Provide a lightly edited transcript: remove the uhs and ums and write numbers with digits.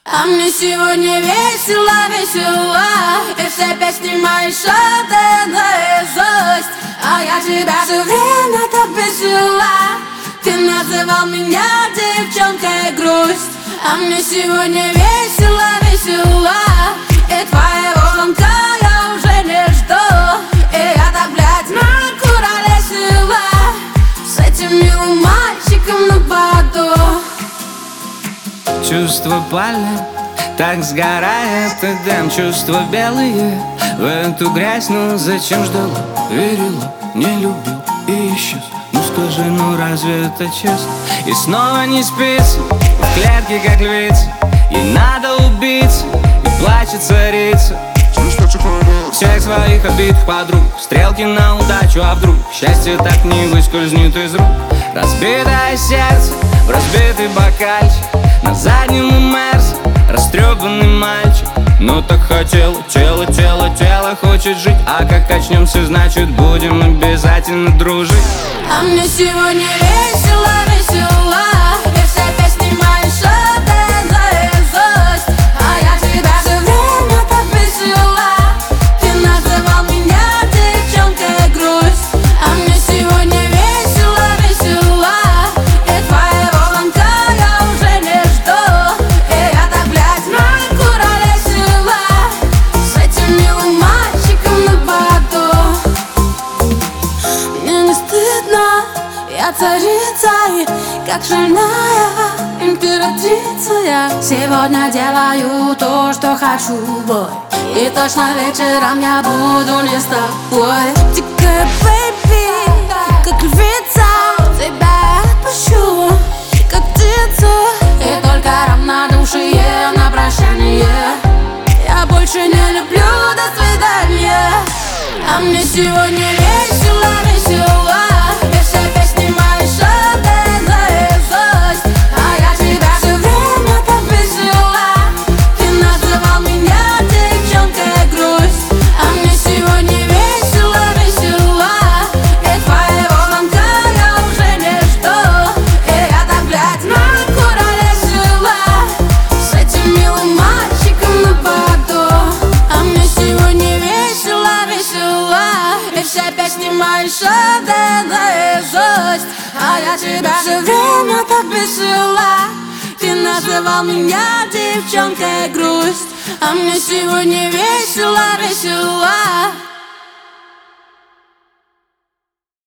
А мне сегодня весело, весело, и все песни мои шоты наизусть. А я тебя все время так бесила. Ты называл меня девчонкой грусть. А мне сегодня весело, весело, и твоего звонка я уже не жду. И я так, блядь, накуролесила с этим милым мальчиком на поводу. Чувства палят, так сгорает и дым. Чувства белые в эту грязь. Ну зачем ждала, верила, не любил и исчез. Ну скажи, ну разве это честно? И снова не спится, в клетке как львица. Ей надо убиться, и плачет царица. Всех своих обидных подруг, стрелки на удачу, а вдруг счастье так не выскользнет из рук. Разбитое сердце в разбитый бокальчик, на заднем Мерсе растрепанный мальчик. Ну так хотел, тело, тело, тело хочет жить. А как очнемся, значит будем обязательно дружить. А мне сегодня весело, весело, и все песни мои шоты наизусть. А я тебя все время так бесила. Ты называл меня девчонкой грусть. А мне сегодня весело, весело, и твоего звонка я уже не жду. И я так, блядь, накуролесила с этим милым мальчиком на поводу. Мне не стыдно, я царица, и как шальная императрица я сегодня делаю то, что хочу, бой. И точно вечером я буду не с тобой. Дикая бэйби, как львица, тебя отпущу, как птицу. И только равнодушие на прощание. Я больше не люблю, до свидания. А мне сегодня весело, весело, и все песни мои шоты наизусть. А я тебя все время так бесила. Ты называл меня девчонкой грусть. А мне сегодня весело, весело, и твоего звонка я уже не жду. И я так, блядь, накуролесила с этим милым мальчиком на поводу. А мне сегодня весело, весело, и все песни мои шоты наизусть. А я тебя все время так бесила. Ты называл меня девчонкой грусть. А мне сегодня весело, весело.